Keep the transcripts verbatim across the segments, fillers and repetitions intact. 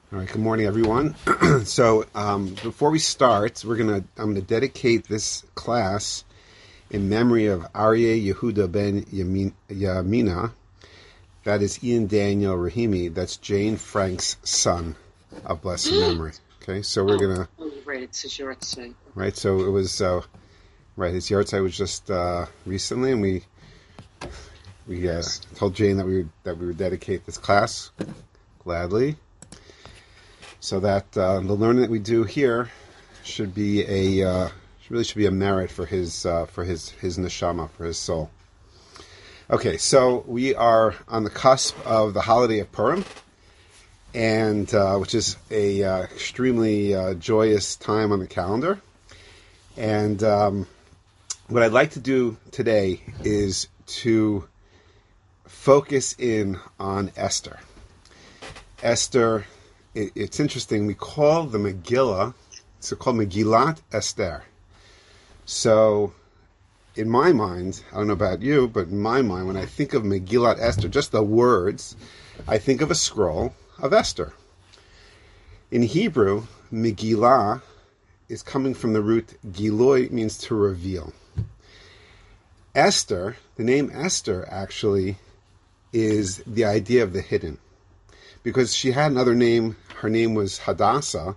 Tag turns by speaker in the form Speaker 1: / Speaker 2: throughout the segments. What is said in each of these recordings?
Speaker 1: All right. Good morning, everyone. so um, before we start, we're gonna I'm gonna dedicate this class in memory of Aryeh Yehuda ben Yamin, Yamina. That is Ian Daniel Rahimi. That's Jane Frank's son of blessed memory. Okay. So we're gonna.
Speaker 2: Oh, right. It's his yahrzeit.
Speaker 1: Right. So it was uh, right. His yahrzeit was just uh, recently, and we we uh,
Speaker 2: Yes.
Speaker 1: told Jane that we would, that we would dedicate this class gladly. So that uh, the learning that we do here should be a uh, really should be a merit for his uh, for his his neshama, for his soul. Okay, so we are on the cusp of the holiday of Purim, and uh, which is a uh, extremely uh, joyous time on the calendar. And um, what I'd like to do today is to focus in on Esther. Esther. It's interesting. We call the Megillah, it's called Megillat Esther. So, in my mind, I don't know about you, but in my mind, when I think of Megillat Esther, just the words, I think of a scroll of Esther. In Hebrew, Megillah is coming from the root Giloi, means to reveal. Esther, the name Esther actually is the idea of the hidden. Because she had another name, her name was Hadassah,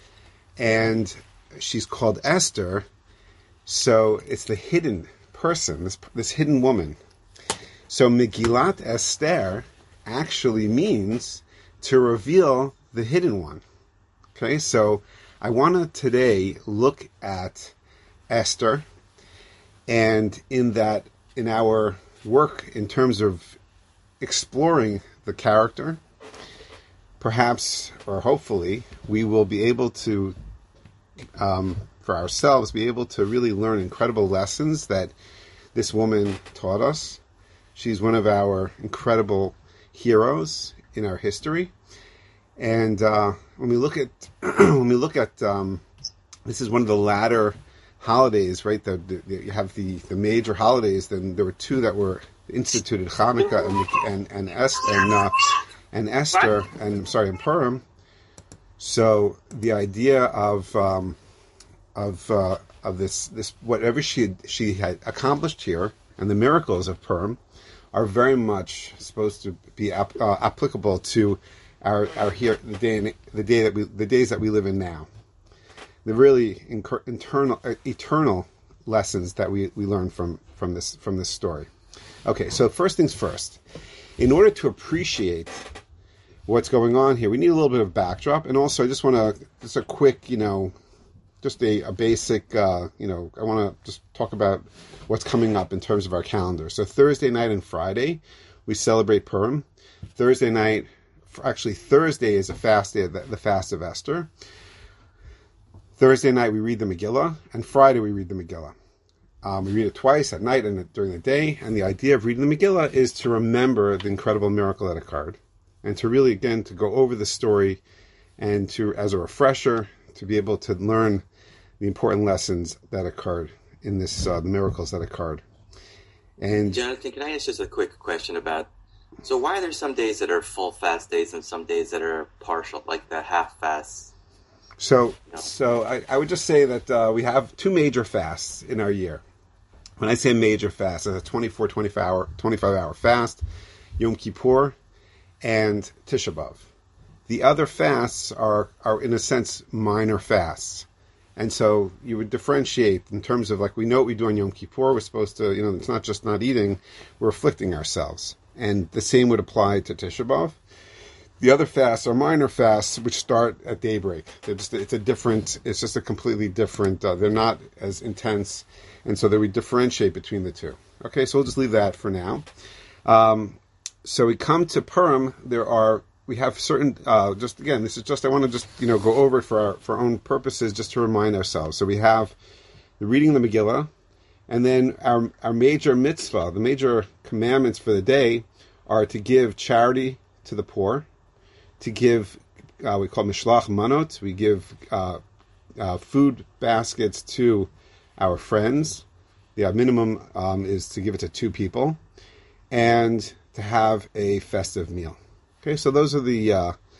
Speaker 1: and she's called Esther, so it's the hidden person, this, this hidden woman. So Megillat Esther actually means to reveal the hidden one. Okay, so I want to today look at Esther, and in that, in our work in terms of exploring the character, perhaps, or hopefully, we will be able to, um, for ourselves, be able to really learn incredible lessons that this woman taught us. She's one of our incredible heroes in our history. And uh, when we look at, when we look at, um, this is one of the latter holidays, right? The, the, you have the, the major holidays. Then there were two that were instituted: Hanukkah and and and Esther. And, uh, and Esther, what? and sorry, and Purim. So the idea of um, of uh, of this this whatever she had, she had accomplished here, and the miracles of Purim, are very much supposed to be ap- uh, applicable to our our here the day the day that we the days that we live in now. The really inc- internal uh, eternal lessons that we, we learn from from this from this story. Okay, so first things first. In order to appreciate what's going on here, we need a little bit of backdrop, and also I just want to, just a quick, you know, just a, a basic, uh, you know, I want to just talk about what's coming up in terms of our calendar. So Thursday night and Friday, we celebrate Purim. Thursday night, actually Thursday is a fast day, the, the fast of Esther. Thursday night we read the Megillah, and Friday we read the Megillah. Um, we read it twice, at night and during the day, and the idea of reading the Megillah is to remember the incredible miracle that occurred, and to really, again, to go over the story, and to, as a refresher, to be able to learn the important lessons that occurred in this, uh, the miracles that occurred. And
Speaker 3: Jonathan, can I ask just a quick question about, so why are there some days that are full fast days and some days that are partial, like the half fast?
Speaker 1: So,
Speaker 3: You know?
Speaker 1: so I, I would just say that uh, we have two major fasts in our year. When I say major fast, it's a twenty-four, twenty-five hour, twenty-five hour fast, Yom Kippur, and Tisha B'Av. The other fasts are, are in a sense, minor fasts. And so you would differentiate in terms of, like, we know what we do on Yom Kippur. We're supposed to, you know, it's not just not eating, we're afflicting ourselves. And the same would apply to Tisha B'Av. The other fasts are minor fasts, which start at daybreak. They're just, it's a different, it's just a completely different, uh, they're not as intense. And so that we differentiate between the two. Okay, so we'll just leave that for now. Um, so we come to Purim. There are, we have certain, uh, just again, this is just, I want to just, you know, go over it for our, for our own purposes, just to remind ourselves. So we have the reading of the Megillah, and then our, our major mitzvah, the major commandments for the day are to give charity to the poor, to give, uh, we call Mishlach Manot, we give uh, uh, food baskets to our friends. The minimum um, is to give it to two people, and to have a festive meal. Okay, so those are the uh,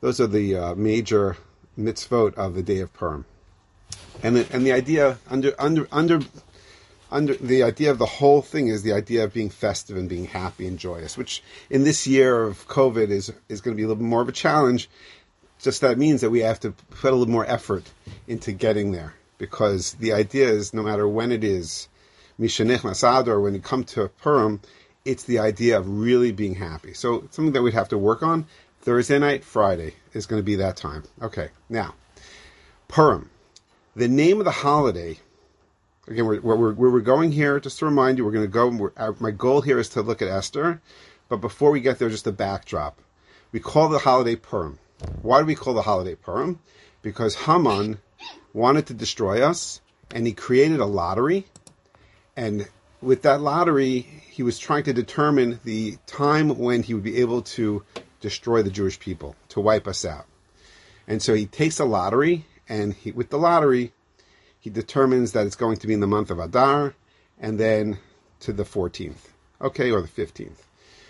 Speaker 1: those are the uh, major mitzvot of the day of Purim. And the, and the idea under under under under the idea of the whole thing is the idea of being festive and being happy and joyous, which in this year of COVID is is going to be a little bit more of a challenge. Just that means that we have to put a little more effort into getting there, because the idea is no matter when it is, Mishanech Masad, or when you come to Purim, it's the idea of really being happy. So it's something that we'd have to work on. Thursday night, Friday is going to be that time. Okay, now Purim, the name of the holiday. Again, we're, we're, we're going here, just to remind you, we're going to go, we're, our, my goal here is to look at Esther, but before we get there, just a backdrop. We call the holiday Purim. Why do we call the holiday Purim? Because Haman wanted to destroy us, and he created a lottery, and with that lottery, he was trying to determine the time when he would be able to destroy the Jewish people, to wipe us out. And so he takes a lottery, and he, with the lottery, he determines that it's going to be in the month of Adar, and then to the fourteenth, okay, or the fifteenth.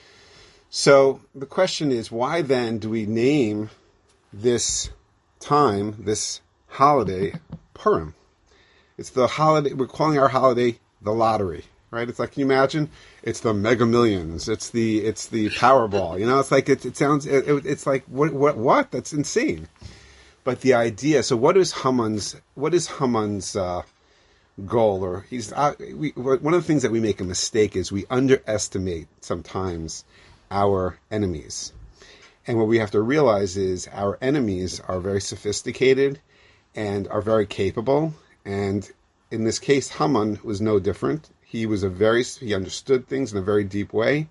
Speaker 1: So the question is, why then do we name this time, this holiday, Purim? It's the holiday, we're calling our holiday the lottery, right? It's like, can you imagine? It's the Mega Millions. It's the it's the Powerball. You know, it's like it, it sounds. It, it, it's like what what what? That's insane. But the idea. So, what is Haman's? What is Haman's uh, goal? Or he's uh, we, one of the things that we make a mistake is we underestimate sometimes our enemies. And what we have to realize is our enemies are very sophisticated and are very capable. And in this case, Haman was no different. He was a very, he understood things in a very deep way.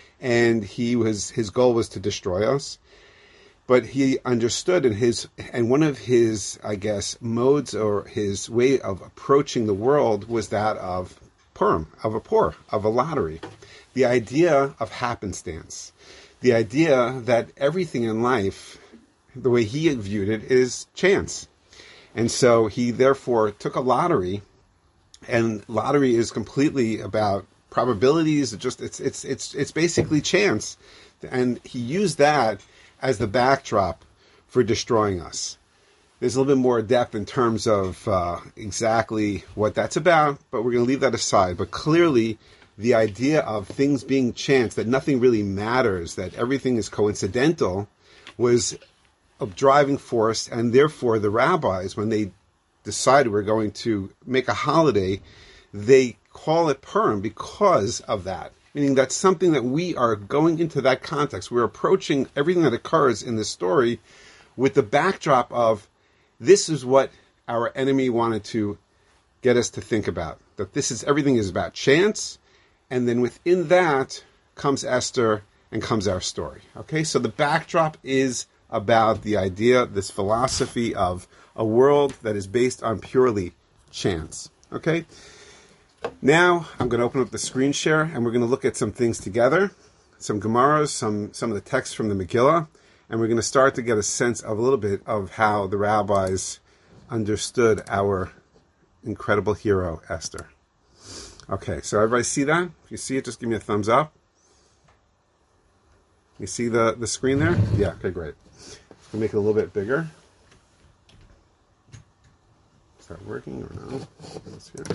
Speaker 1: And he was, his goal was to destroy us. But he understood, and his, and one of his, I guess, modes or his way of approaching the world was that of Purim, of a pour, of a lottery. The idea of happenstance. The idea that everything in life, the way he viewed it, is chance. And so he therefore took a lottery, and lottery is completely about probabilities. It just it's it's it's it's basically chance. And he used that as the backdrop for destroying us. There's a little bit more depth in terms of uh, exactly what that's about, but we're going to leave that aside. But clearly, the idea of things being chance, that nothing really matters, that everything is coincidental, was a driving force. And therefore, the rabbis, when they decided we're going to make a holiday, they call it Purim because of that. Meaning that's something that we are going into that context. We're approaching everything that occurs in this story with the backdrop of this is what our enemy wanted to get us to think about. That this is, everything is about chance. And then within that comes Esther and comes our story. Okay, so the backdrop is about the idea, this philosophy of a world that is based on purely chance. Okay, now I'm going to open up the screen share and we're going to look at some things together, some Gemaras, some, some of the texts from the Megillah, and we're going to start to get a sense of a little bit of how the rabbis understood our incredible hero, Esther. Okay, so everybody see that? If you see it, just give me a thumbs up. You see the, the screen there? Yeah, okay, great. We'll make it a little bit bigger. Is that working or no? Let's see.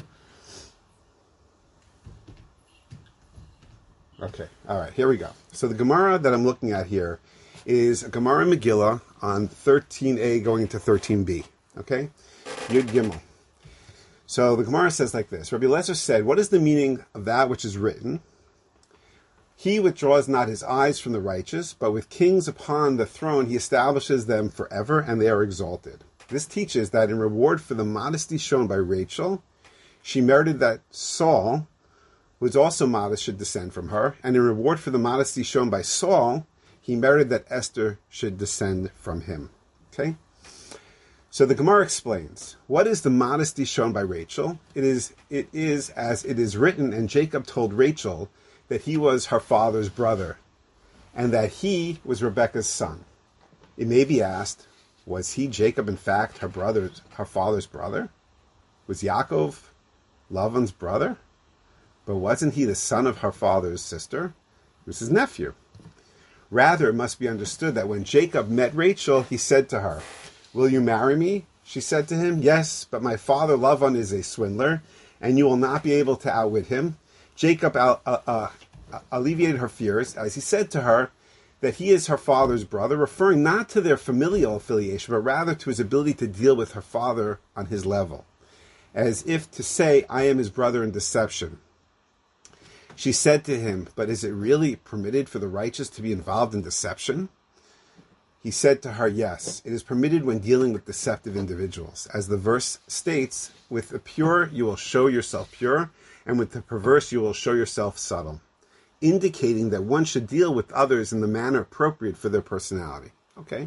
Speaker 1: Okay, all right, here we go. So the Gemara that I'm looking at here is a Gemara Megillah on thirteen A going into thirteen B. Okay? Yud Gimel. So the Gemara says like this. Rabbi Eliezer said, what is the meaning of that which is written? He withdraws not his eyes from the righteous, but with kings upon the throne he establishes them forever, and they are exalted. This teaches that in reward for the modesty shown by Rachel, she merited that Saul, who was also modest, should descend from her, and in reward for the modesty shown by Saul, he merited that Esther should descend from him. Okay? So the Gemara explains, what is the modesty shown by Rachel? It is, it is as it is written, and Jacob told Rachel that he was her father's brother, and that he was Rebekah's son. It may be asked, was he, Jacob, in fact, her brother's, her father's brother? Was Yaakov Lavan's brother? But wasn't he the son of her father's sister? He was his nephew. Rather, it must be understood that when Jacob met Rachel, he said to her, "Will you marry me?" She said to him, "Yes, but my father Lavan is a swindler, and you will not be able to outwit him." Jacob uh, uh, alleviated her fears as he said to her that he is her father's brother, referring not to their familial affiliation, but rather to his ability to deal with her father on his level, as if to say, "I am his brother in deception." She said to him, "But is it really permitted for the righteous to be involved in deception?" He said to her, "Yes, it is permitted when dealing with deceptive individuals. As the verse states, with the pure you will show yourself pure, and with the perverse you will show yourself subtle," indicating that one should deal with others in the manner appropriate for their personality. Okay?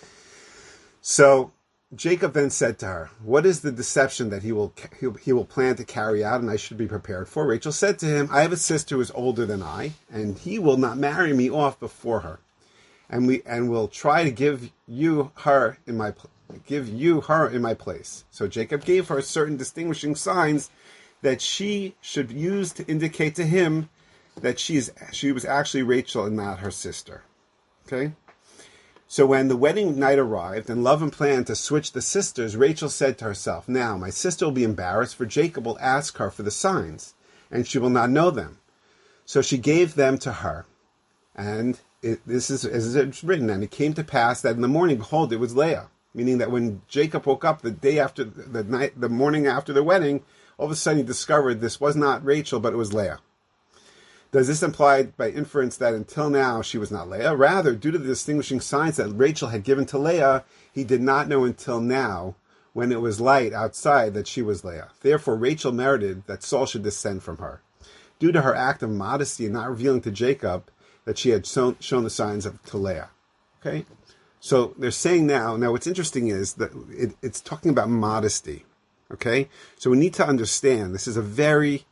Speaker 1: So Jacob then said to her, "What is the deception that he will he will plan to carry out and I should be prepared for?" Rachel said to him, "I have a sister who is older than I, and he will not marry me off before her. And we and will try to give you her in my give you her in my place." So Jacob gave her certain distinguishing signs that she should use to indicate to him that she is she was actually Rachel and not her sister. Okay? So when the wedding night arrived and Lavan planned to switch the sisters, Rachel said to herself, "Now my sister will be embarrassed, for Jacob will ask her for the signs, and she will not know them." So she gave them to her. And it, this is as it's written, "And it came to pass that in the morning, behold, it was Leah." Meaning that when Jacob woke up the day after the night, the morning after the wedding, all of a sudden he discovered this was not Rachel, but it was Leah. Does this imply by inference that until now she was not Leah? Rather, due to the distinguishing signs that Rachel had given to Leah, he did not know until now, when it was light outside, that she was Leah. Therefore, Rachel merited that Saul should descend from her, due to her act of modesty and not revealing to Jacob that she had shown, shown the signs of to Leah. Okay? So they're saying now, now what's interesting is that it, it's talking about modesty. Okay? So we need to understand, this is a very...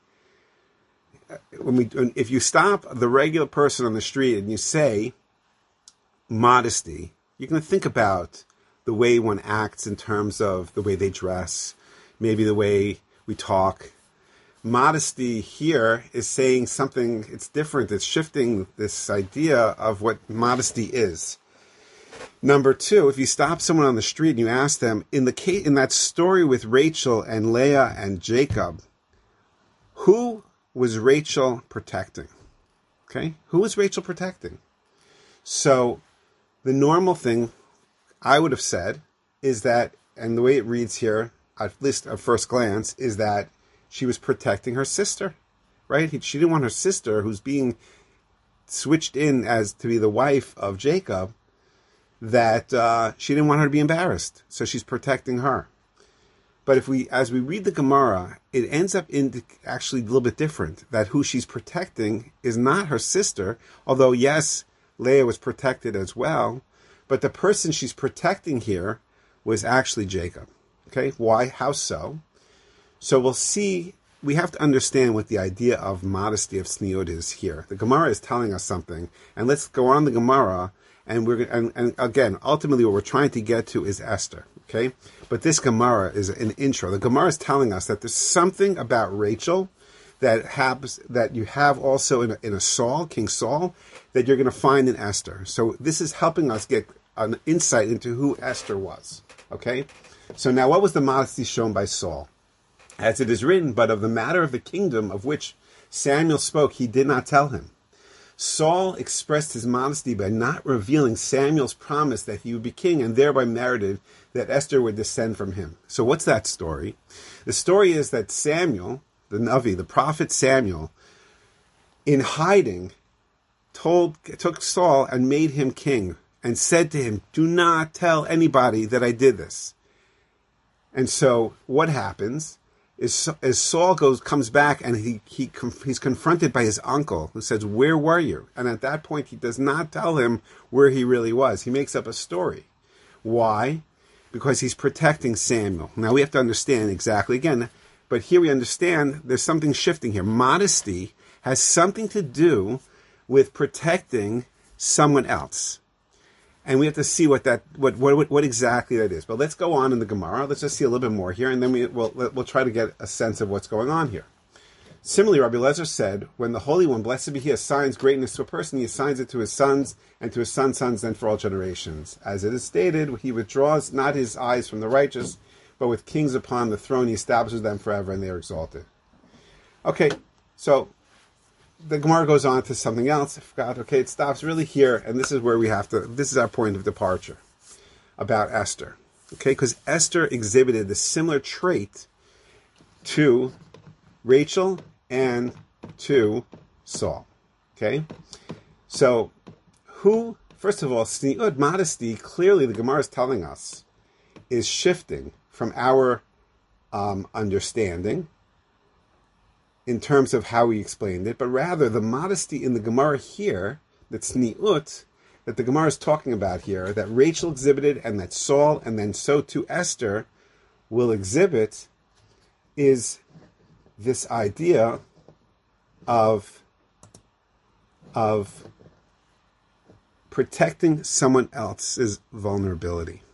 Speaker 1: When we, if you stop the regular person on the street and you say modesty, you're going to think about the way one acts in terms of the way they dress, maybe the way we talk. Modesty here is saying something, it's different. It's shifting this idea of what modesty is. Number two, if you stop someone on the street and you ask them, in the case, in that story with Rachel and Leah and Jacob, who was Rachel protecting? Okay? Who was Rachel protecting? So the normal thing I would have said is that, and the way it reads here, at least at first glance, is that she was protecting her sister, right? She didn't want her sister, who's being switched in as to be the wife of Jacob, that uh, she didn't want her to be embarrassed. So she's protecting her. But if we, as we read the Gemara, it ends up in actually a little bit different. That who she's protecting is not her sister, although yes, Leah was protected as well. But the person she's protecting here was actually Jacob. Okay, why? How so? So we'll see. We have to understand what the idea of modesty of tzniut is here. The Gemara is telling us something, and let's go on the Gemara. And we're and, and again, ultimately, what we're trying to get to is Esther. Okay, but this Gemara is an intro. The Gemara is telling us that there's something about Rachel that happens that you have also in a, in a Saul, King Saul, that you're going to find in Esther. So this is helping us get an insight into who Esther was. Okay, so now what was the modesty shown by Saul? As it is written, but of the matter of the kingdom of which Samuel spoke, he did not tell him. Saul expressed his modesty by not revealing Samuel's promise that he would be king, and thereby merited that Esther would descend from him. So what's that story? The story is that Samuel, the Navi, the prophet Samuel, in hiding, told took Saul and made him king, and said to him, "Do not tell anybody that I did this." And so what happens is, as Saul goes comes back and he he he's confronted by his uncle, who says, "Where were you?" And at that point, he does not tell him where he really was. He makes up a story. Why? Because he's protecting Samuel. Now we have to understand exactly again, but here we understand there's something shifting here. Modesty has something to do with protecting someone else. And we have to see what that what, what what exactly that is. But let's go on in the Gemara. Let's just see a little bit more here, and then we, we'll we'll try to get a sense of what's going on here. Similarly, Rabbi Lezer said, when the Holy One, blessed be He, assigns greatness to a person, He assigns it to his sons, and to his sons' sons, and for all generations. As it is stated, He withdraws not His eyes from the righteous, but with kings upon the throne, He establishes them forever, and they are exalted. Okay, so the Gemara goes on to something else. I forgot. Okay, it stops really here, and this is where we have to, this is our point of departure about Esther. Okay, because Esther exhibited a similar trait to Rachel and to Saul. Okay, so who, first of all, sni'ut, modesty, clearly the Gemara is telling us, is shifting from our um, understanding in terms of how we explained it, but rather the modesty in the Gemara here, that tzniut, that the Gemara is talking about here, that Rachel exhibited and that Saul and then so too Esther will exhibit, is this idea of, of protecting someone else's vulnerability.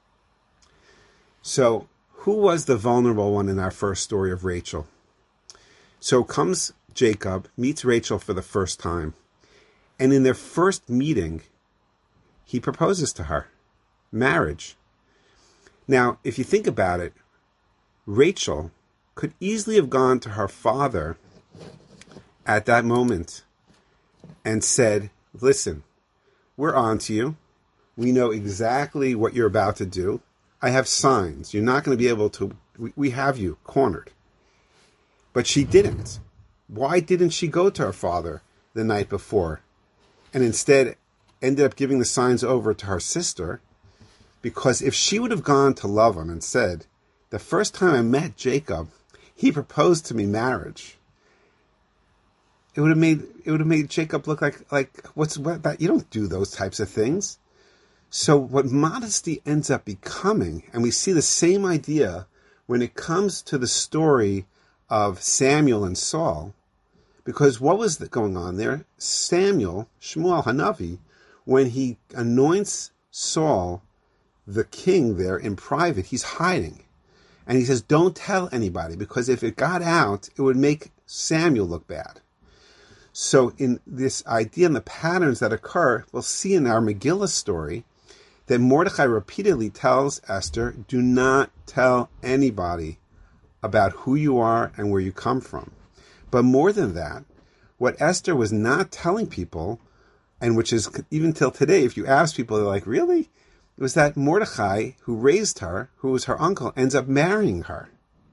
Speaker 1: So, who was the vulnerable one in our first story of Rachel? So comes Jacob, meets Rachel for the first time, and in their first meeting, he proposes to her. Marriage. Now, if you think about it, Rachel could easily have gone to her father at that moment and said, listen, we're on to you. We know exactly what you're about to do. I have signs. You're not going to be able to, we, we have you cornered. But she didn't. Why didn't she go to her father the night before and instead ended up giving the signs over to her sister? Because if she would have gone to Lavan and said, the first time I met Jacob, he proposed to me marriage, it would have made it would have made Jacob look like like what's what that you don't do those types of things. So what modesty ends up becoming, and we see the same idea when it comes to the story of Samuel and Saul, because what was going on there? Samuel, Shmuel Hanavi, when he anoints Saul the king there in private, he's hiding. And he says, don't tell anybody, because if it got out, it would make Samuel look bad. So in this idea and the patterns that occur, we'll see in our Megillah story that Mordechai repeatedly tells Esther, do not tell anybody about who you are and where you come from. But more than that, what Esther was not telling people, and which is even till today, if you ask people, they're like, really? It was that Mordechai, who raised her, who was her uncle, ends up marrying her.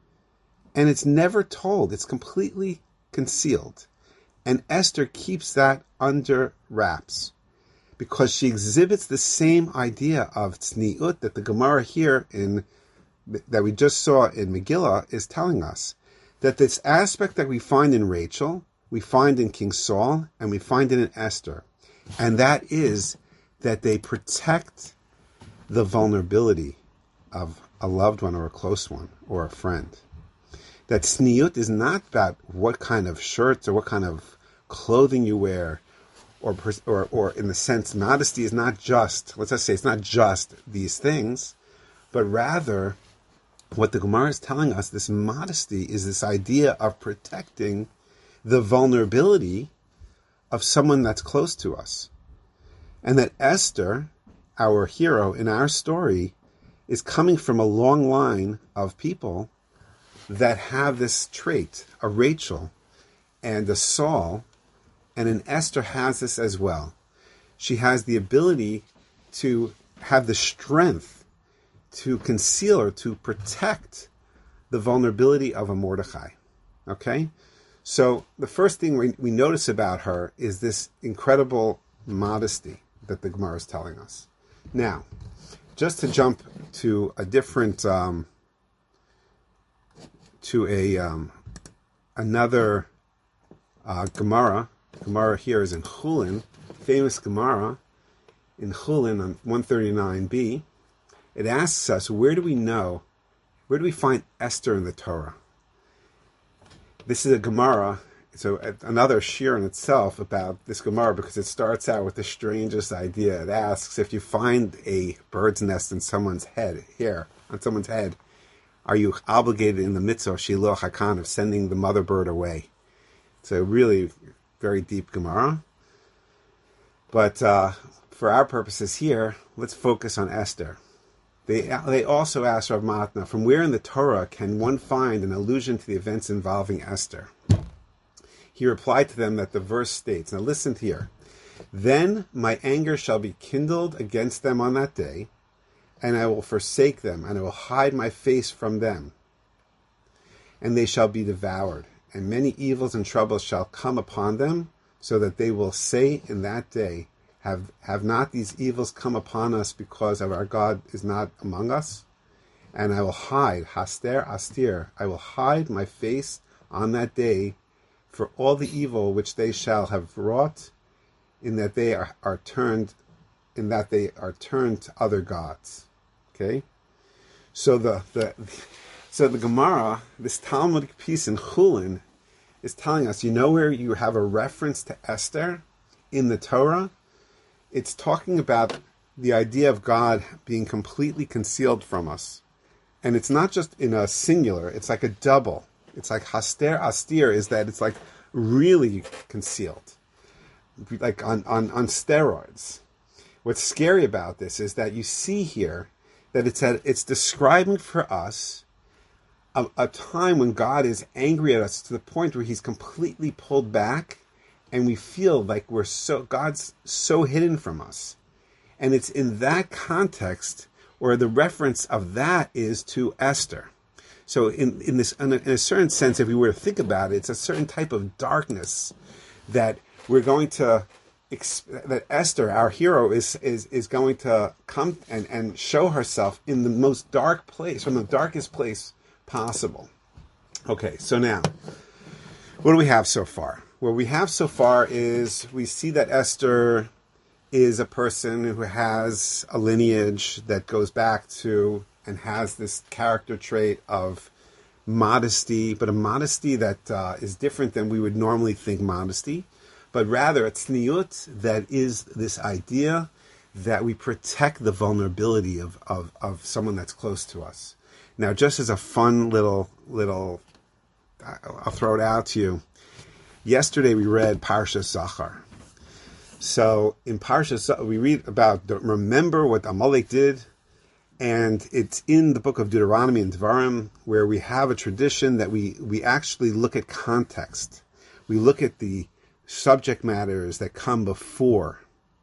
Speaker 1: And it's never told. It's completely concealed. And Esther keeps that under wraps because she exhibits the same idea of tzniut that the Gemara here in that we just saw in Megillah is telling us, that this aspect that we find in Rachel, we find in King Saul, and we find it in Esther. And that is that they protect the vulnerability of a loved one or a close one or a friend. That tzniut is not about what kind of shirts or what kind of clothing you wear, or or or in the sense, modesty is not just, let's just say it's not just these things, but rather what the Gemara is telling us, this modesty is this idea of protecting the vulnerability of someone that's close to us. And that Esther, our hero in our story, is coming from a long line of people that have this trait. A Rachel and a Saul, and an Esther has this as well. She has the ability to have the strength to conceal or to protect the vulnerability of a Mordechai. Okay? So the first thing we, we notice about her is this incredible modesty that the Gemara is telling us. Now, just to jump to a different, um, to a um, another uh, Gemara. Gemara here is in Chulin, famous Gemara in Chulin on one thirty-nine b. It asks us, where do we know, where do we find Esther in the Torah? This is a Gemara, so another shir in itself about this Gemara, because it starts out with the strangest idea. It asks, if you find a bird's nest in someone's head, here, on someone's head, are you obligated in the mitzvah of shiluach hakan, of sending the mother bird away? It's a really very deep Gemara. But uh, for our purposes here, let's focus on Esther. They they also asked Rav Matna, from where in the Torah can one find an allusion to the events involving Esther? He replied to them that the verse states, now listen here, then my anger shall be kindled against them on that day, and I will forsake them, and I will hide my face from them, and they shall be devoured, and many evils and troubles shall come upon them, so that they will say in that day, Have have not these evils come upon us because of our God is not among us? And I will hide, haster astir, I will hide my face on that day for all the evil which they shall have wrought, in that they are, are turned, in that they are turned to other gods. Okay, so the the so the Gemara, this Talmudic piece in Chulin, is telling us, you know where you have a reference to Esther in the Torah? It's talking about the idea of God being completely concealed from us. And it's not just in a singular, it's like a double. It's like haster astir, is that it's like really concealed. Like on, on, on steroids. What's scary about this is that you see here that it's at, it's describing for us a, a time when God is angry at us to the point where he's completely pulled back, and we feel like we're so, God's so hidden from us. And it's in that context, or the reference of that is to Esther. So in, in this, in a, in a certain sense, if we were to think about it, it's a certain type of darkness that we're going to, that Esther, our hero, is, is, is going to come and, and show herself in the most dark place, from the darkest place possible. Okay, so now, what do we have so far? What we have so far is we see that Esther is a person who has a lineage that goes back to and has this character trait of modesty, but a modesty that uh, is different than we would normally think modesty, but rather a tzniut that is this idea that we protect the vulnerability of, of, of someone that's close to us. Now, just as a fun little, little, I'll throw it out to you. Yesterday we read Parshas Zachar. So in Parshas Zachar we read about, remember what Amalek did, and it's in the book of Deuteronomy and Devarim, where we have a tradition that we, we actually look at context. We look at the subject matters that come before.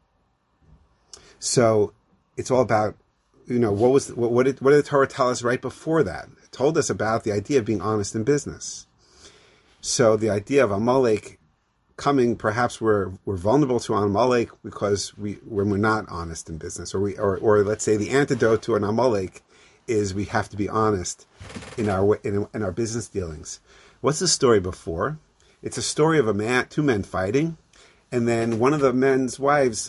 Speaker 1: So it's all about, you know, what was what, what did what did the Torah tell us right before that? It told us about the idea of being honest in business. So the idea of Amalek coming, perhaps we're we're vulnerable to Amalek because we when we're not honest in business, or we or or let's say the antidote to an Amalek is we have to be honest in our in, in our business dealings. What's the story before? It's a story of a man, two men fighting, and then one of the men's wives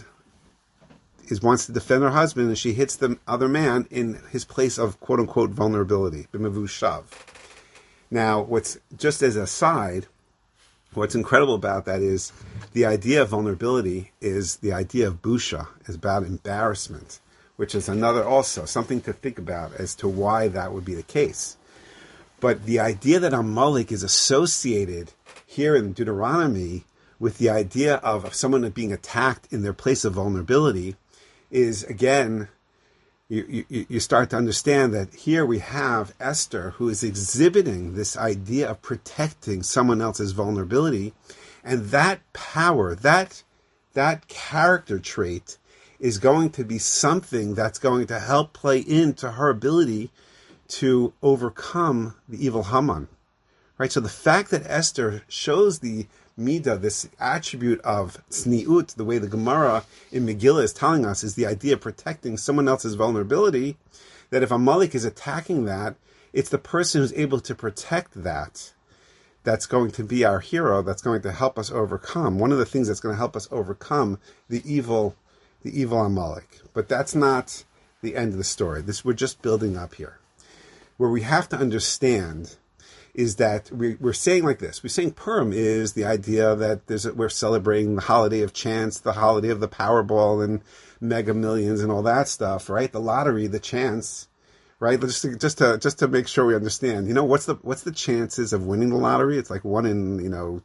Speaker 1: is wants to defend her husband, and she hits the other man in his place of quote unquote vulnerability, b'mevushav. Now, what's just as a side, what's incredible about that is the idea of vulnerability is the idea of busha, is about embarrassment, which is another also something to think about as to why that would be the case. But the idea that Amalek is associated here in Deuteronomy with the idea of someone being attacked in their place of vulnerability is, again, you, you, you start to understand that here we have Esther, who is exhibiting this idea of protecting someone else's vulnerability, and that power, that that character trait is going to be something that's going to help play into her ability to overcome the evil Haman. Right? So the fact that Esther shows the Midah, this attribute of tzniut, the way the Gemara in Megillah is telling us, is the idea of protecting someone else's vulnerability, that if Amalek is attacking that, it's the person who's able to protect that that's going to be our hero, that's going to help us overcome. One of the things that's going to help us overcome the evil, the evil Amalek. But that's not the end of the story. This, we're just building up here. Where we have to understand is that we, we're saying like this. We're saying Purim is the idea that there's a, we're celebrating the holiday of chance, the holiday of the Powerball and Mega Millions and all that stuff, right? The lottery, the chance, right? Just to, just to just to make sure we understand. You know, what's the what's the chances of winning the lottery? It's like one in, you know,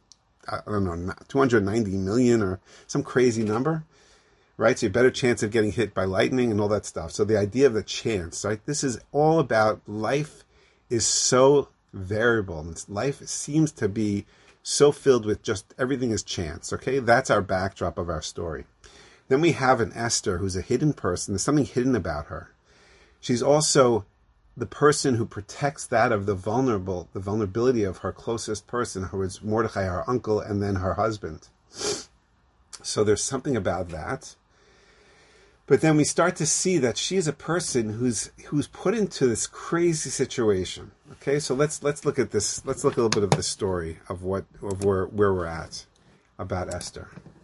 Speaker 1: I don't know, two hundred ninety million or some crazy number, right? So you have a better chance of getting hit by lightning and all that stuff. So the idea of the chance, right? This is all about life is so variable. Life seems to be so filled with just everything is chance, okay? That's our backdrop of our story. Then we have an Esther who's a hidden person. There's something hidden about her. She's also the person who protects that of the vulnerable, the vulnerability of her closest person, who is Mordechai, her uncle, and then her husband. So there's something about that. But then we start to see that she's a person who's who's put into this crazy situation. Okay, so let's let's look at this. Let's look a little bit of the story of what of where where we're at about Esther.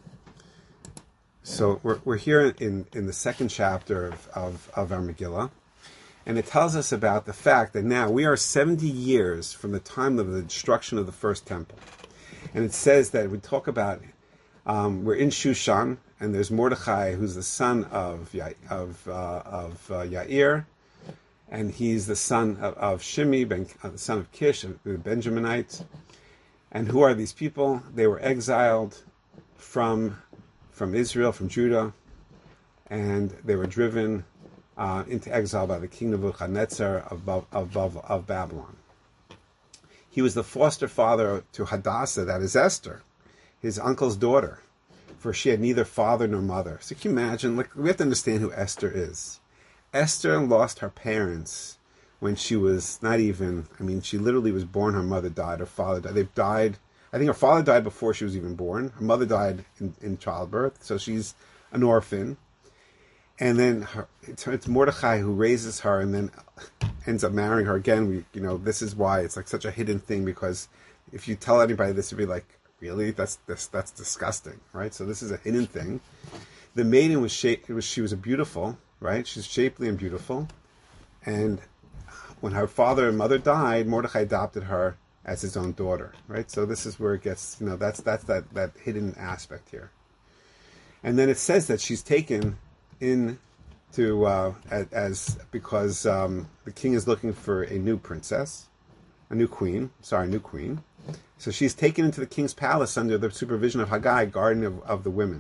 Speaker 1: So we're we're here in, in the second chapter of, of, of our Megillah, and it tells us about the fact that now we are seventy years from the time of the destruction of the first temple. And it says that we talk about, um, we're in Shushan, and there's Mordechai, who's the son of Ya- of uh, of uh, Yair, and he's the son of, of Shimi, ben, uh, the son of Kish, the Benjaminite. And who are these people? They were exiled from from Israel, from Judah, and they were driven uh, into exile by the king Nebuchadnezzar of, of, of, of Babylon. He was the foster father to Hadassah, that is Esther, his uncle's daughter, for she had neither father nor mother. So can you imagine? Like, we have to understand who Esther is. Esther lost her parents when she was not even, I mean, she literally was born, her mother died, her father died. They've died, I think her father died before she was even born. Her mother died in, in childbirth, so she's an orphan. And then her, it's, it's Mordechai who raises her and then ends up marrying her again. We, you know, this is why it's like such a hidden thing, because if you tell anybody this, would be like, really? That's this, that's disgusting, right? So this is a hidden thing. The maiden was shaped, it was, she was a beautiful, right? She's shapely and beautiful. And when her father and mother died, Mordechai adopted her as his own daughter, right? So this is where it gets, you know, that's that's that, that hidden aspect here. And then it says that she's taken in to, uh, as, as because um, the king is looking for a new princess, a new queen, sorry, new queen. So she's taken into the king's palace under the supervision of Haggai, guardian of, of the women.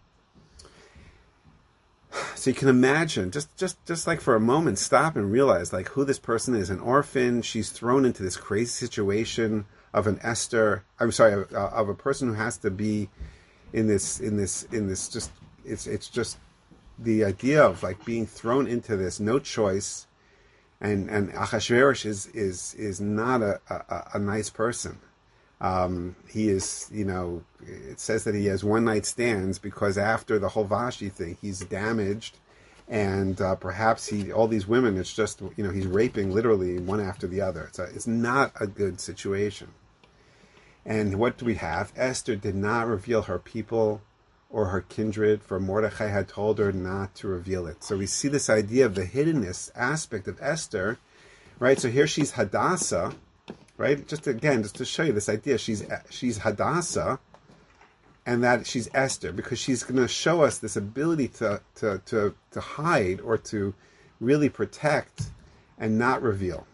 Speaker 1: So you can imagine, just, just, just like for a moment, stop and realize like who this person is. An orphan, she's thrown into this crazy situation of an Esther, I'm sorry, of, of a person who has to be in this, in this, in this just, it's, it's just the idea of like being thrown into this, no choice. And, and Achashverosh is, is, is not a, a, a nice person. Um, he is, you know, it says that he has one night stands because after the whole Vashti thing, he's damaged, and uh, perhaps he, all these women, it's just, you know, he's raping literally one after the other. It's, a, it's not a good situation. And what do we have? Esther did not reveal her people or her kindred, for Mordechai had told her not to reveal it. So we see this idea of the hiddenness aspect of Esther, right? So here she's Hadassah, right? Just again, just to show you this idea, she's she's Hadassah, and that she's Esther, because she's going to show us this ability to, to to to hide or to really protect and not reveal.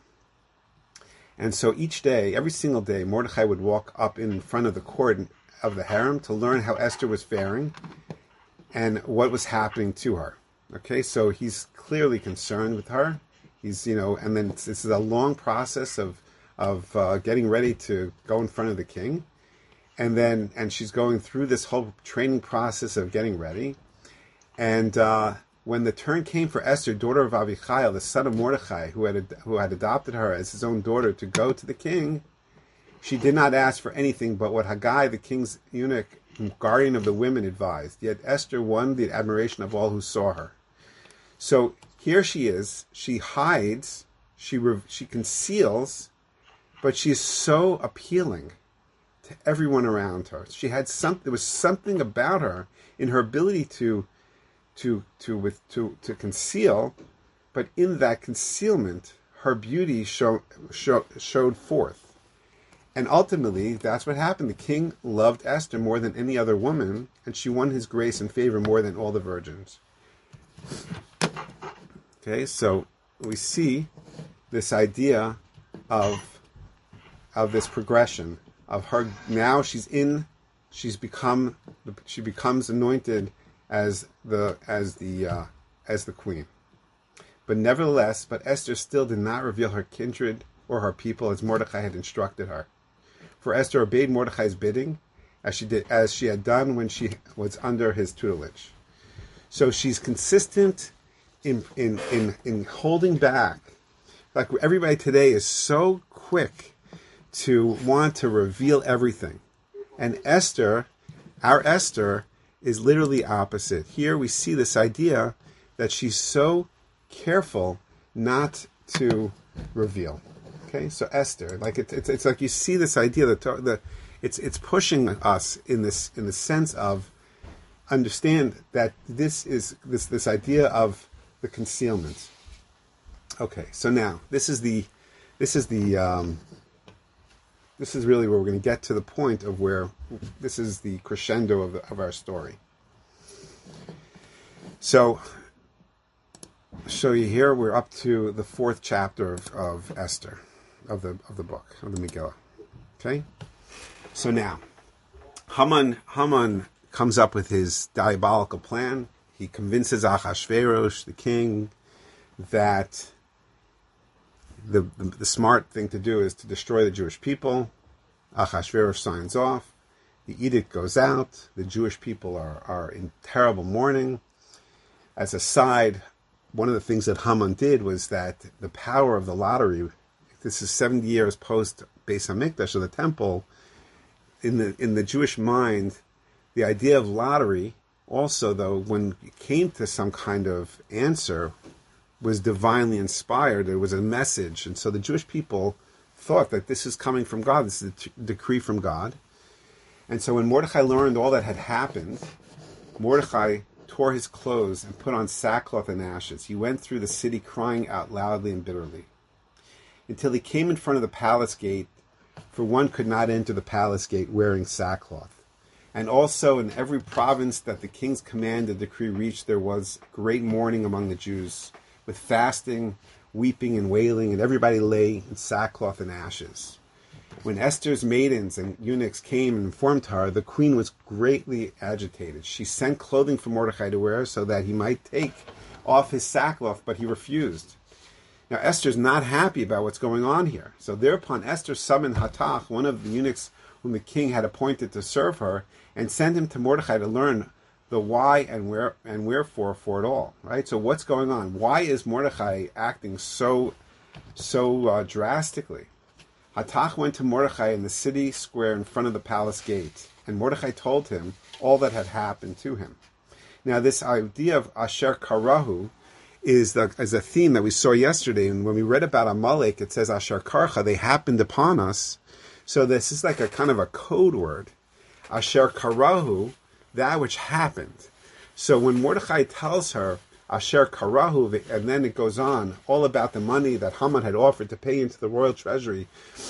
Speaker 1: And so each day, every single day, Mordechai would walk up in front of the court of the harem to learn how Esther was faring and what was happening to her. Okay, so he's clearly concerned with her. He's, you know, and then this is a long process of of uh, getting ready to go in front of the king. And then, and she's going through this whole training process of getting ready. And uh, when the turn came for Esther, daughter of Avichail, the son of Mordechai, who had who had adopted her as his own daughter, to go to the king, she did not ask for anything but what Haggai, the king's eunuch, guardian of the women, advised. Yet Esther won the admiration of all who saw her. So here she is. She hides. She re- she conceals, but she is so appealing to everyone around her. She had some. There was something about her in her ability to, to, to, with to, to conceal, but in that concealment, her beauty show, show, showed forth. And ultimately, that's what happened. The king loved Esther more than any other woman, and she won his grace and favor more than all the virgins. Okay, so we see this idea of of this progression of her. Now she's in she's become she becomes anointed as the as the uh, as the queen. But nevertheless, but Esther still did not reveal her kindred or her people as Mordecai had instructed her. For Esther obeyed Mordecai's bidding, as she did as she had done when she was under his tutelage. So she's consistent in in in, in holding back. Like everybody today is so quick to want to reveal everything. And Esther, our Esther, is literally opposite. Here we see this idea that she's so careful not to reveal. Okay, so Esther, like it, it's it's like you see this idea that the it's it's pushing us in this in the sense of understand that this is this this idea of the concealment. Okay, so now this is the this is the um, this is really where we're going to get to the point of where this is the crescendo of the, of our story. So, show you here we're up to the fourth chapter of, of Esther, of the of the book of the Megillah. Okay, so now Haman Haman comes up with his diabolical plan. He convinces Achashverosh, the king, that The, the the smart thing to do is to destroy the Jewish people. Achashverosh signs off. The edict goes out. The Jewish people are, are in terrible mourning. As a side, one of the things that Haman did was that the power of the lottery, this is seventy years post Beis HaMikdash, of the temple, in the in the Jewish mind, the idea of lottery also, though, when it came to some kind of answer, was divinely inspired. It was a message. And so the Jewish people thought that this is coming from God. This is a t- decree from God. And so when Mordecai learned all that had happened, Mordecai tore his clothes and put on sackcloth and ashes. He went through the city crying out loudly and bitterly until he came in front of the palace gate, for one could not enter the palace gate wearing sackcloth. And also in every province that the king's command and decree reached, there was great mourning among the Jews, with fasting, weeping, and wailing, and everybody lay in sackcloth and ashes. When Esther's maidens and eunuchs came and informed her, the queen was greatly agitated. She sent clothing for Mordecai to wear so that he might take off his sackcloth, but he refused. Now Esther's not happy about what's going on here. So thereupon Esther summoned Hatach, one of the eunuchs whom the king had appointed to serve her, and sent him to Mordecai to learn the why and where and wherefore for it all, right? So what's going on? Why is Mordecai acting so so uh, drastically? Hatach went to Mordecai in the city square in front of the palace gate, and Mordecai told him all that had happened to him. Now, this idea of Asher Karahu is the is a theme that we saw yesterday, and when we read about Amalek, it says Asher Karcha, they happened upon us. So this is like a kind of a code word. Asher Karahu, that which happened. So when Mordecai tells her, Asher Karahu, and then it goes on, all about the money that Haman had offered to pay into the royal treasury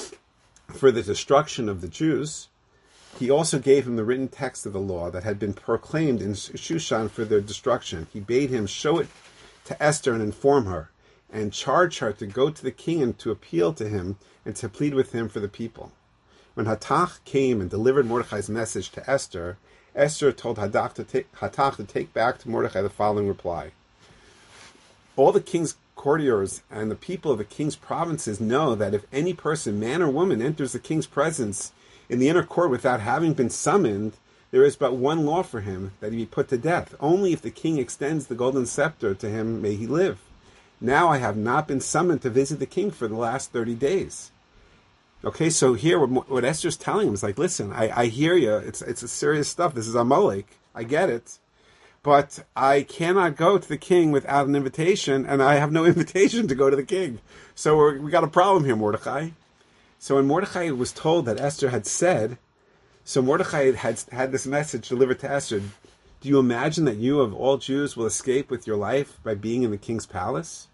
Speaker 1: for the destruction of the Jews, he also gave him the written text of the law that had been proclaimed in Shushan for their destruction. He bade him show it to Esther and inform her, and charge her to go to the king and to appeal to him and to plead with him for the people. When Hatach came and delivered Mordecai's message to Esther, Esther told Hatach to, take, Hatach to take back to Mordecai the following reply. All the king's courtiers and the people of the king's provinces know that if any person, man or woman, enters the king's presence in the inner court without having been summoned, there is but one law for him, that he be put to death. Only if the king extends the golden scepter to him may he live. Now I have not been summoned to visit the king for the last thirty days. Okay, so here what, what Esther's telling him is like, listen, I, I hear you. It's it's a serious stuff. This is Amalek. I get it. But I cannot go to the king without an invitation, and I have no invitation to go to the king. So we're, we got a problem here, Mordecai. So when Mordecai was told that Esther had said, so Mordecai had had this message delivered to Esther, do you imagine that you of all Jews will escape with your life by being in the king's palace?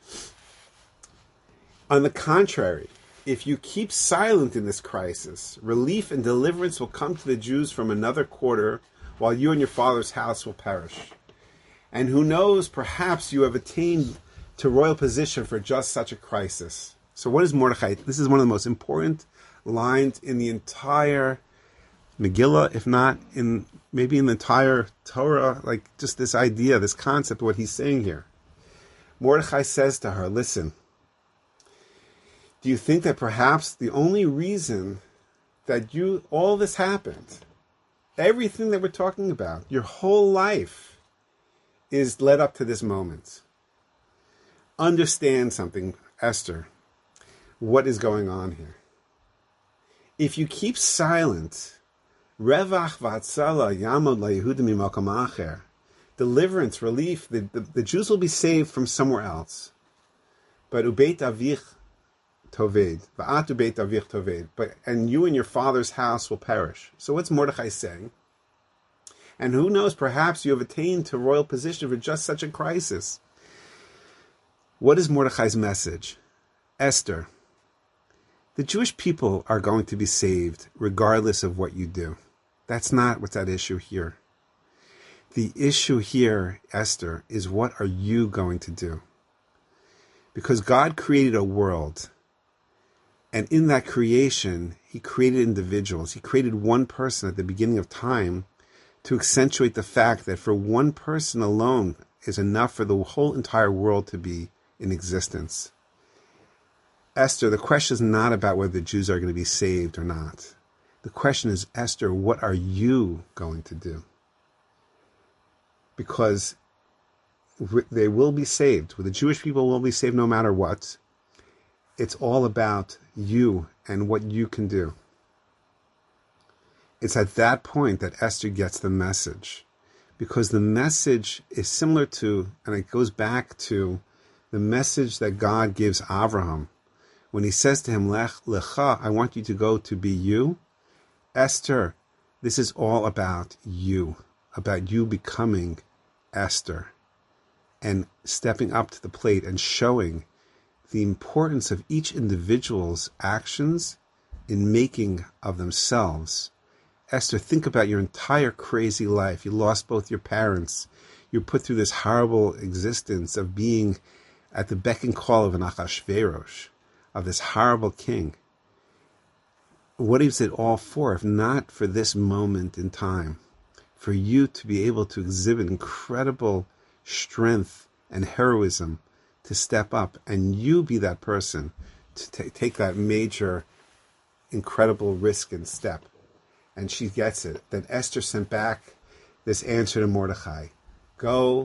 Speaker 1: On the contrary, if you keep silent in this crisis, relief and deliverance will come to the Jews from another quarter, while you and your father's house will perish. And who knows, perhaps you have attained to royal position for just such a crisis. So what is Mordecai? This is one of the most important lines in the entire Megillah, if not in maybe in the entire Torah, like just this idea, this concept, what he's saying here. Mordechai says to her, listen, do you think that perhaps the only reason that you, all this happened, everything that we're talking about, your whole life is led up to this moment? Understand something, Esther, what is going on here. If you keep silent, Revach v'atzala yamod laYehudim mimakom acher, deliverance, relief, the, the, the Jews will be saved from somewhere else. But ubeit avich toved, va'at ubeit avich toved, but and you and your father's house will perish. So what's Mordechai saying? And who knows, perhaps you have attained to royal position for just such a crisis. What is Mordechai's message? Esther, the Jewish people are going to be saved regardless of what you do. That's not what's at issue here. The issue here, Esther, is what are you going to do? Because God created a world, and in that creation, he created individuals. He created one person at the beginning of time to accentuate the fact that for one person alone is enough for the whole entire world to be in existence. Esther, the question is not about whether the Jews are going to be saved or not. The question is, Esther, what are you going to do? Because they will be saved. The Jewish people will be saved no matter what. It's all about you and what you can do. It's at that point that Esther gets the message. Because the message is similar to, and it goes back to, the message that God gives Avraham. When he says to him, Lech lecha, I want you to go to be you. Esther, this is all about you, about you becoming Esther and stepping up to the plate and showing the importance of each individual's actions in making of themselves. Esther, think about your entire crazy life. You lost both your parents. You're put through this horrible existence of being at the beck and call of an Achashverosh, of this horrible king. What is it all for, if not for this moment in time? For you to be able to exhibit incredible strength and heroism to step up, and you be that person to t- take that major, incredible risk and step. And she gets it. Then Esther sent back this answer to Mordechai. Go,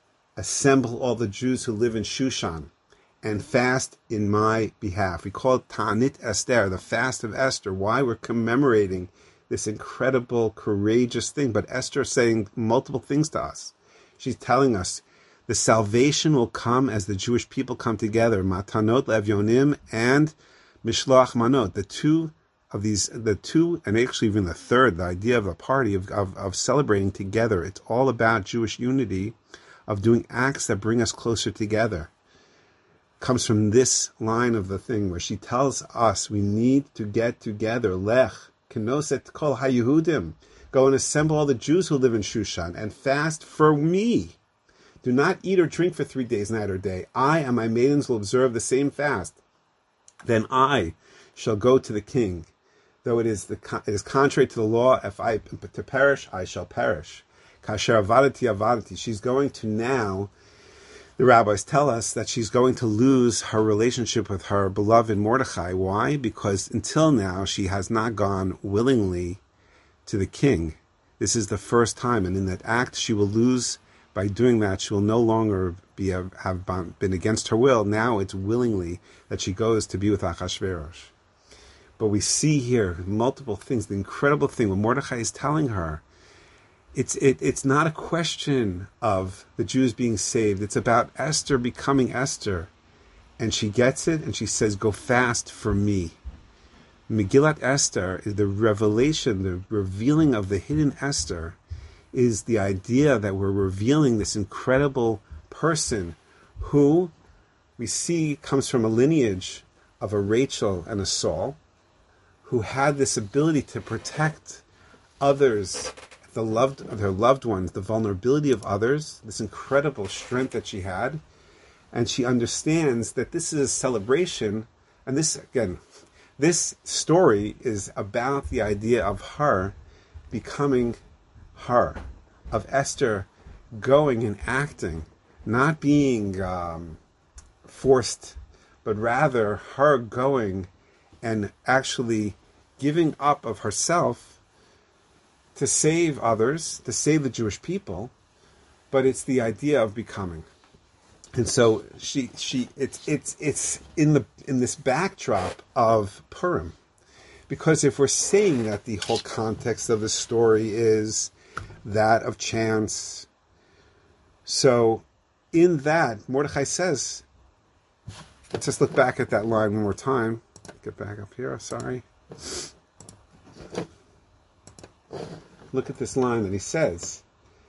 Speaker 1: assemble all the Jews who live in Shushan, and fast in my behalf. We call it Ta'anit Esther, the fast of Esther. Why? We're commemorating this incredible, courageous thing. But Esther is saying multiple things to us. She's telling us the salvation will come as the Jewish people come together. Matanot Levyonim and Mishloach Manot. The two of these, the two, and actually even the third, the idea of a party, of, of, of celebrating together. It's all about Jewish unity, of doing acts that bring us closer together. Comes from this line of the thing where she tells us we need to get together. Lech, kenoset kol haYehudim. Go and assemble all the Jews who live in Shushan and fast for me. Do not eat or drink for three days, night or day. I and my maidens will observe the same fast. Then I shall go to the king. Though it is the it is contrary to the law, if I to perish, I shall perish. Kasher avadati avadati. She's going to now. The rabbis tell us that she's going to lose her relationship with her beloved Mordechai. Why? Because until now, she has not gone willingly to the king. This is the first time, and in that act, she will lose. By doing that, she will no longer be a, have been against her will. Now it's willingly that she goes to be with Achashverosh. But we see here multiple things. The incredible thing, when Mordechai is telling her, It's it, it's not a question of the Jews being saved. It's about Esther becoming Esther. And she gets it, and she says, go fast for me. Megillat Esther is the revelation, the revealing of the hidden Esther, is the idea that we're revealing this incredible person who we see comes from a lineage of a Rachel and a Saul, who had this ability to protect others, the loved, their loved ones, the vulnerability of others, this incredible strength that she had. And she understands that this is a celebration. And this, again, this story is about the idea of her becoming her, of Esther going and acting, not being um, forced, but rather her going and actually giving up of herself to save others, to save the Jewish people, but it's the idea of becoming. And so she she it's it's it's in the in this backdrop of Purim. Because if we're saying that the whole context of the story is that of chance, so in that, Mordechai says, let's just look back at that line one more time. Get back up here, sorry. Look at this line that he says.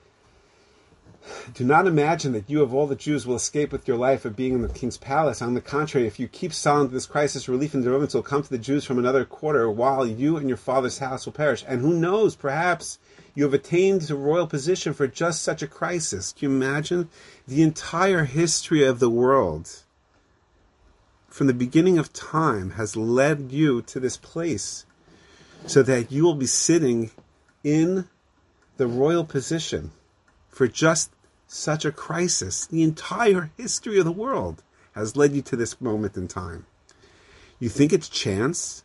Speaker 1: Do not imagine that you of all the Jews will escape with your life of being in the king's palace. On the contrary, if you keep silent to this crisis, relief and deliverance will come to the Jews from another quarter, while you and your father's house will perish. And who knows, perhaps you have attained a royal position for just such a crisis. Can you imagine? The entire history of the world, from the beginning of time, has led you to this place so that you will be sitting in the royal position for just such a crisis. The entire history of the world has led you to this moment in time. You think it's chance?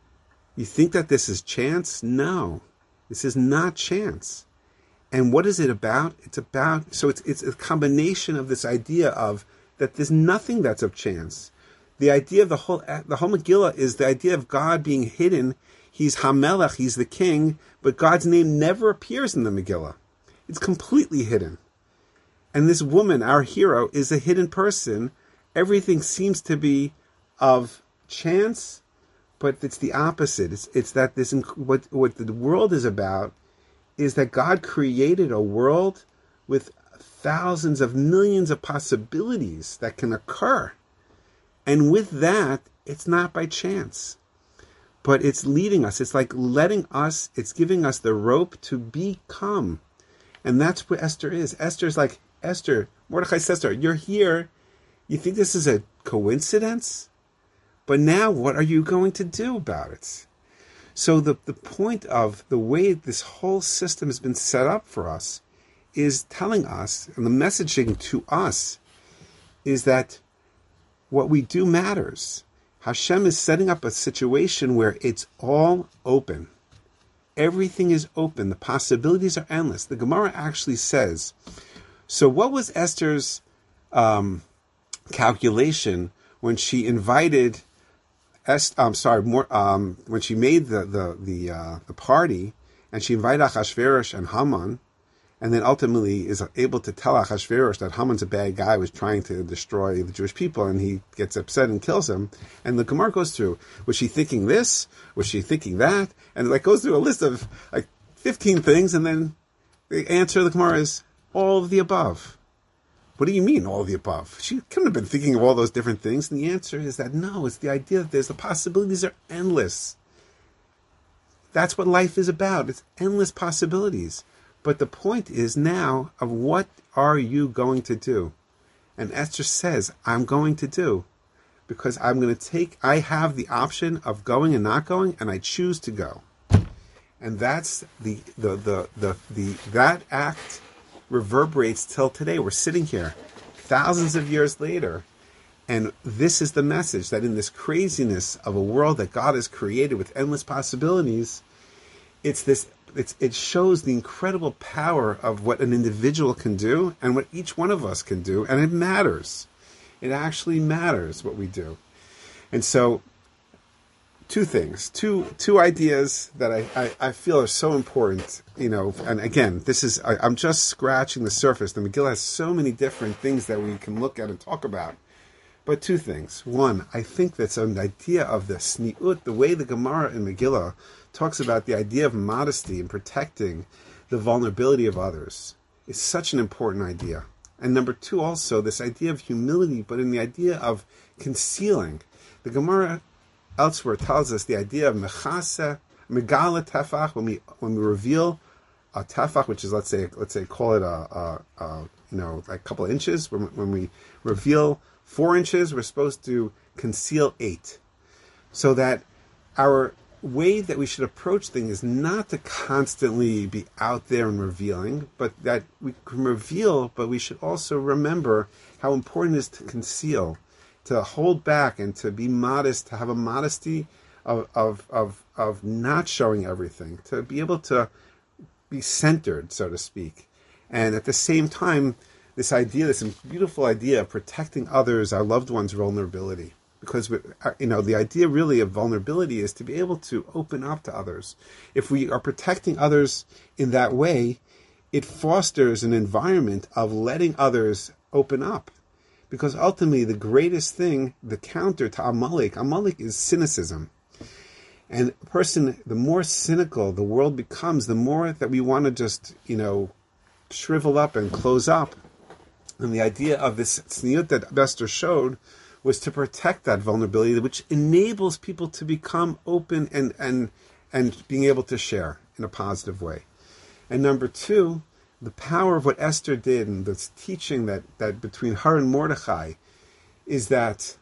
Speaker 1: You think that this is chance? No, this is not chance. And what is it about? It's about, so it's it's a combination of this idea of that there's nothing that's of chance. The idea of the whole the whole Megillah is the idea of God being hidden. He's Hamelech, he's the king, but God's name never appears in the Megillah. It's completely hidden. And this woman, our hero, is a hidden person. Everything seems to be of chance, but it's the opposite. It's it's that this what what the world is about is that God created a world with thousands of millions of possibilities that can occur. And with that, it's not by chance, but it's leading us. It's like letting us, it's giving us the rope to become. And that's what Esther is. Esther's like, Esther, Mordechai says to her, you're here. You think this is a coincidence? But now what are you going to do about it? So the, the point of the way this whole system has been set up for us is telling us, and the messaging to us is that what we do matters. Hashem is setting up a situation where it's all open. Everything is open. The possibilities are endless. The Gemara actually says, so what was Esther's um, calculation when she invited, Est- I'm sorry, more, um, when she made the the the, uh, the party, and she invited Achashverosh and Haman, and then ultimately is able to tell Achashverosh that Haman's a bad guy, was trying to destroy the Jewish people, and he gets upset and kills him. And the Gemara goes through, was she thinking this? Was she thinking that? And it like goes through a list of like fifteen things, and then the answer of the Gemara is all of the above. What do you mean, all of the above? She couldn't have been thinking of all those different things. And the answer is that no, it's the idea that there's the possibilities are endless. That's what life is about. It's endless possibilities. But the point is now of what are you going to do? And Esther says, I'm going to do. Because I'm going to take, I have the option of going and not going, and I choose to go. And that's the, the, the, the, the, that act reverberates till today. We're sitting here thousands of years later. And this is the message, that in this craziness of a world that God has created with endless possibilities, it's this, it's, it shows the incredible power of what an individual can do and what each one of us can do. And it matters. It actually matters what we do. And so, two things, two two ideas that I, I, I feel are so important, you know, and again, this is, I, I'm just scratching the surface. The Megillah has so many different things that we can look at and talk about. But two things. One, I think that's an idea of the sni'ut, the way the Gemara in Megillah talks about the idea of modesty and protecting the vulnerability of others is such an important idea. And number two, also, this idea of humility, but in the idea of concealing. The Gemara elsewhere tells us the idea of mechase, megala tefach, when we when we reveal a tefach, which is, let's say, let's say, call it a, a, a you know, like a couple of inches. When, when we reveal four inches, we're supposed to conceal eight, so that our way that we should approach things is not to constantly be out there and revealing, but that we can reveal, but we should also remember how important it is to conceal, to hold back, and to be modest, to have a modesty of of of, of not showing everything, to be able to be centered, so to speak. And at the same time, this idea, this beautiful idea of protecting others, our loved ones' vulnerability. Because, you know, the idea really of vulnerability is to be able to open up to others. If we are protecting others in that way, it fosters an environment of letting others open up. Because ultimately, the greatest thing, the counter to Amalek, Amalek is cynicism. And a person, the more cynical the world becomes, the more that we want to just, you know, shrivel up and close up. And the idea of this tzniut that Esther showed was to protect that vulnerability, which enables people to become open and, and, and being able to share in a positive way. And number two, the power of what Esther did and this teaching that, that between her and Mordechai is that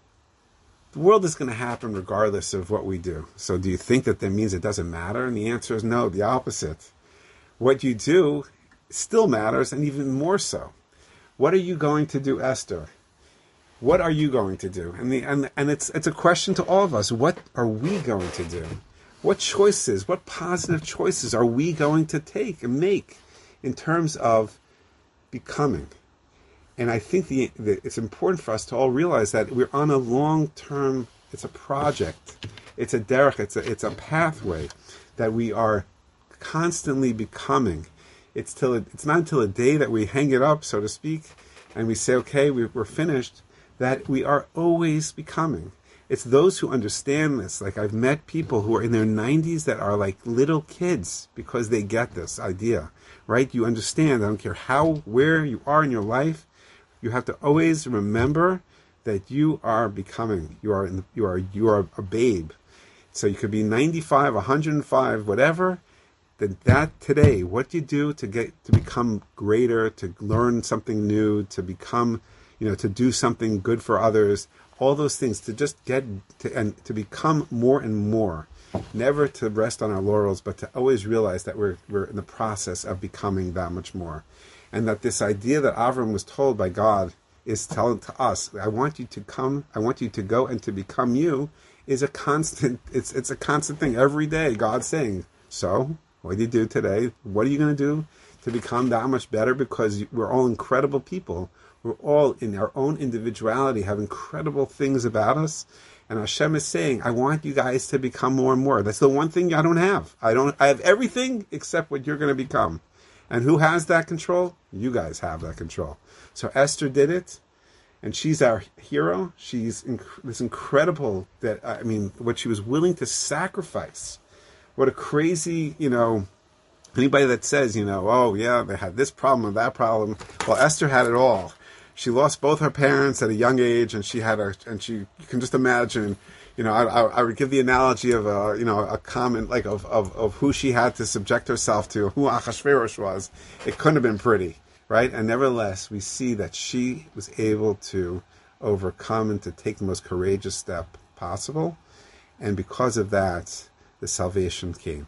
Speaker 1: the world is going to happen regardless of what we do. So do you think that that means it doesn't matter? And the answer is no, the opposite. What you do still matters, and even more so. What are you going to do, Esther? What are you going to do? And the and and it's it's a question to all of us. What are we going to do? What choices, what positive choices are we going to take and make in terms of becoming? And I think the, the it's important for us to all realize that we're on a long-term, it's a project, it's a derech, it's a, it's a pathway that we are constantly becoming. It's till it, it's not until a day that we hang it up, so to speak, and we say, okay, we, we're finished, that we are always becoming. It's those who understand this. Like, I've met people who are in their nineties that are like little kids because they get this idea, right? You understand. I don't care how, where you are in your life. You have to always remember that you are becoming. You are, in the, you are, you are a babe. So you could be ninety-five, one hundred five, whatever. That that today, what you do to get to become greater, to learn something new, to become, you know, to do something good for others, all those things, to just get to and to become more and more, never to rest on our laurels, but to always realize that we're we're in the process of becoming that much more, and that this idea that Avram was told by God is telling to us, I want you to come, I want you to go and to become you, is a constant. It's it's a constant thing every day. God's saying, so what do you do today? What are you going to do to become that much better? Because we're all incredible people. We're all in our own individuality, have incredible things about us. And Hashem is saying, I want you guys to become more and more. That's the one thing I don't have. I don't. I have everything except what you're going to become. And who has that control? You guys have that control. So Esther did it, and she's our hero. She's inc- this incredible, that I mean, what she was willing to sacrifice. What a crazy, you know, anybody that says, you know, oh yeah, they had this problem and that problem. Well, Esther had it all. She lost both her parents at a young age, and she had a, and she, you can just imagine, you know, I, I, I would give the analogy of a, you know, a comment like of, of, of who she had to subject herself to, who Achashverosh was. It couldn't have been pretty, right? And nevertheless, we see that she was able to overcome and to take the most courageous step possible. And because of that, the salvation came.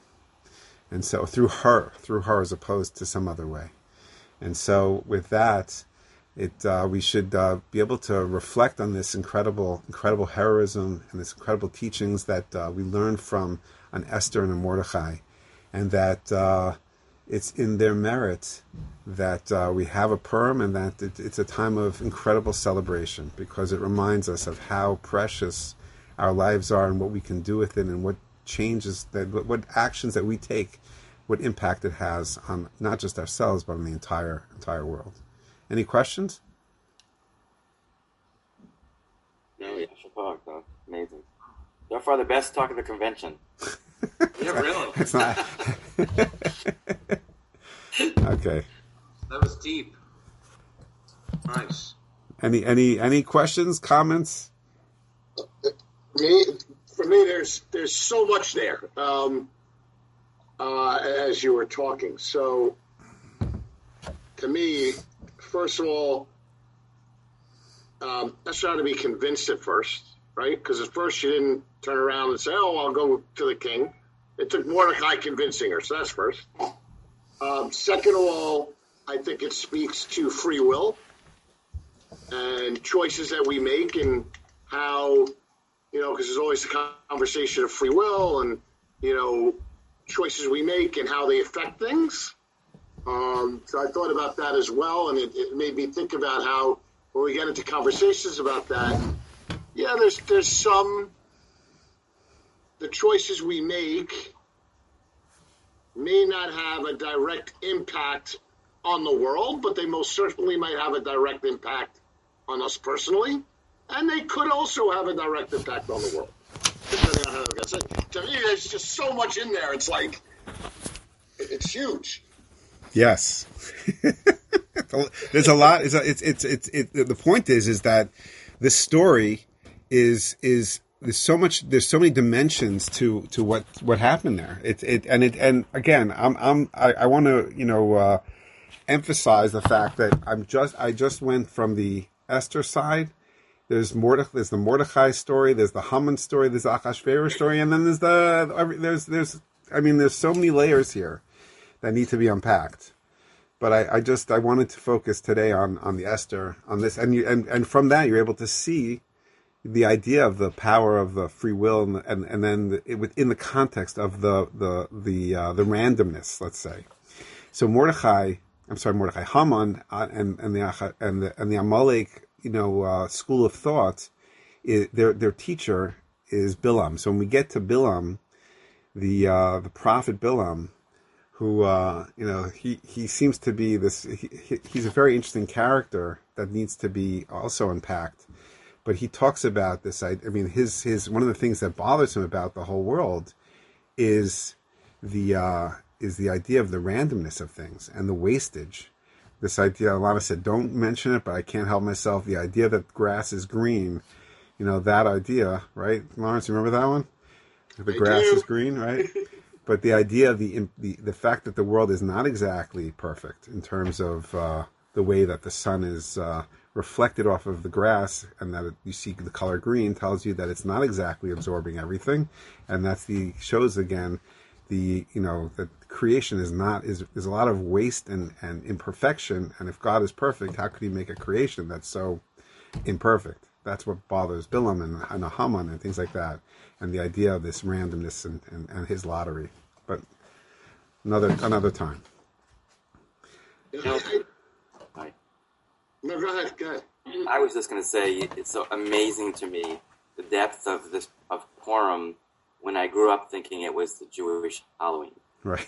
Speaker 1: And so through her, through her as opposed to some other way. And so with that, it uh, we should uh, be able to reflect on this incredible, incredible heroism and this incredible teachings that uh, we learned from an Esther and a Mordechai. And that uh, it's in their merit that uh, we have a Purim, and that it, it's a time of incredible celebration, because it reminds us of how precious our lives are and what we can do with it, and what changes, that what actions that we take, what impact it has on not just ourselves, but on the entire entire world. Any questions?
Speaker 3: No, yeah, Shapar, though. Amazing. So far, the best talk of the convention.
Speaker 2: Yeah, really.
Speaker 1: It's not. Okay.
Speaker 2: That was deep. Nice.
Speaker 1: Any any any questions, comments?
Speaker 4: Me, for me, there's there's so much there. Um, uh, as you were talking, so to me, first of all, um, let's try to be convinced at first. right? Because at first she didn't turn around and say, "Oh, I'll go to the king." It took Mordecai convincing her, so that's first. Um, second of all, I think it speaks to free will and choices that we make, and how, you know, because there's always a conversation of free will and, you know, choices we make and how they affect things. Um, so I thought about that as well, and it, it made me think about how when we get into conversations about that, yeah, there's there's some, the choices we make may not have a direct impact on the world, but they most certainly might have a direct impact on us personally, and they could also have a direct impact on the world, depending on how it gets. To me, there's just so much in there. It's like, it's huge.
Speaker 1: Yes. There's a lot. It's, it's, it's, it's, it, the point is, is that this story is, is, there's so much, there's so many dimensions to, to what, what happened there. It, it, and it, and again, I'm, I'm, I, I want to, you know, uh, emphasize the fact that I'm just, I just went from the Esther side. There's Mordecai, there's the Mordecai story, there's the Haman story, there's the Achashverosh story, and then there's the, there's, there's, I mean, there's so many layers here that need to be unpacked. But I, I just, I wanted to focus today on, on the Esther, on this, and you, and, and from that, you're able to see the idea of the power of the free will, and and, and then the, it, within the context of the the the uh, the randomness, let's say. So Mordecai, I'm sorry, Mordecai, Haman, uh, and and the and the and the Amalek, you know, uh, school of thought, is, their their teacher is Bilam. So when we get to Bilam, the uh, the prophet Bilam, who uh, you know, he, he seems to be this. He, he, he's a very interesting character that needs to be also unpacked. But he talks about this. I, I mean, his his one of the things that bothers him about the whole world is the uh, is the idea of the randomness of things and the wastage. This idea, Alana said, don't mention it, but I can't help myself. The idea that grass is green, you know, that idea, right? Lawrence, you remember that one? The
Speaker 4: I
Speaker 1: grass
Speaker 4: do.
Speaker 1: is green, right? But the idea of the, the the fact that the world is not exactly perfect in terms of uh, the way that the sun is uh, reflected off of the grass, and that it, you see the color green, tells you that it's not exactly absorbing everything, and that's the shows again the you know that creation is not is is a lot of waste and and imperfection, and if God is perfect, how could He make a creation that's so imperfect? That's what bothers Bilam and, and Haman and things like that, and the idea of this randomness and, and, and his lottery. But another another time.
Speaker 4: I,
Speaker 3: Hi.
Speaker 4: no, go ahead, go ahead.
Speaker 3: I was just going to say, it's so amazing to me, the depth of this of Purim, when I grew up thinking it was the Jewish Halloween.
Speaker 1: Right.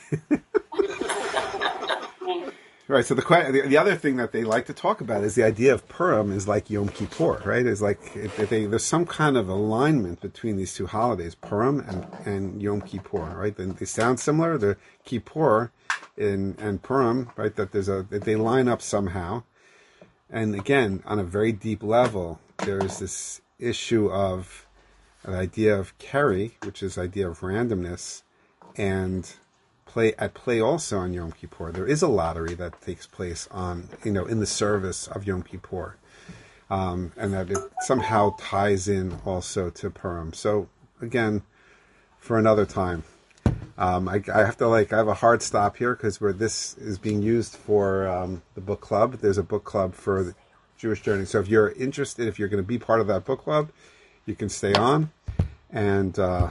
Speaker 1: Right. So the, the the other thing that they like to talk about is the idea of Purim is like Yom Kippur, right? It's like if they, there's some kind of alignment between these two holidays, Purim and, and Yom Kippur, right? Then they sound similar. The Kippur in, and Purim, right? That there's a that they line up somehow. And again, on a very deep level, there's this issue of an idea of Keri, which is the idea of randomness, and play at play also on Yom Kippur. There is a lottery that takes place on, you know, in the service of Yom Kippur, um, and that it somehow ties in also to Purim. So again, for another time, um, I, I have to like I have a hard stop here because where this is being used for um, the book club. There's a book club for the Jewish Journey. So if you're interested, if you're going to be part of that book club, you can stay on and. Uh,